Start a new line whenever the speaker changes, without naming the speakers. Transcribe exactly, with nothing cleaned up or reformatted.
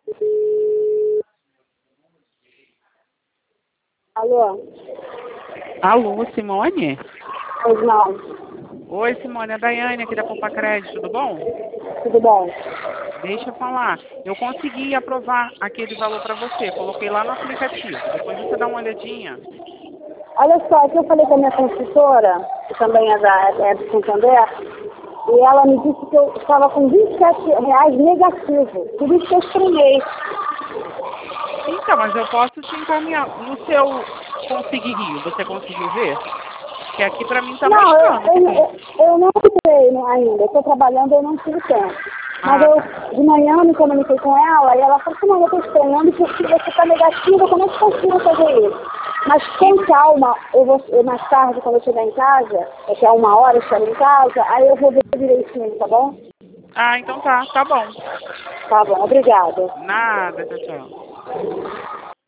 Alô?
Alô, Simone?
Pois não.
Oi, Simone, é a Daiane aqui da Poupa Crédito, tudo bom?
Tudo bom?
Deixa eu falar, eu consegui aprovar aquele valor para você, coloquei lá no aplicativo, depois você dá uma olhadinha.
Olha só, aqui eu falei com a minha consultora, que também é, da, é do Santander, e ela me disse que eu estava com vinte e sete reais negativo. Por isso que eu estranhei.
Então, mas eu posso te encaminhar no seu Conseguir Rio, você conseguiu ver? Que aqui para mim tá
Não, eu,
mostrando que
eu,
tem.
eu, eu não entrei no- ainda. Eu estou trabalhando, eu não tive tempo. Mas
Ah,
eu,
tá.
de manhã, me comuniquei com ela e ela falou assim, não, eu estou estranhando porque você está negativa, como é que consigo fazer isso? Mas com calma, eu vou, eu, mais tarde, quando eu chegar em casa, daqui a uma hora eu estarei em casa, aí eu vou ver direitinho, tá bom?
Ah, então tá, tá bom.
Tá bom, obrigada.
Nada, tchau, tchau.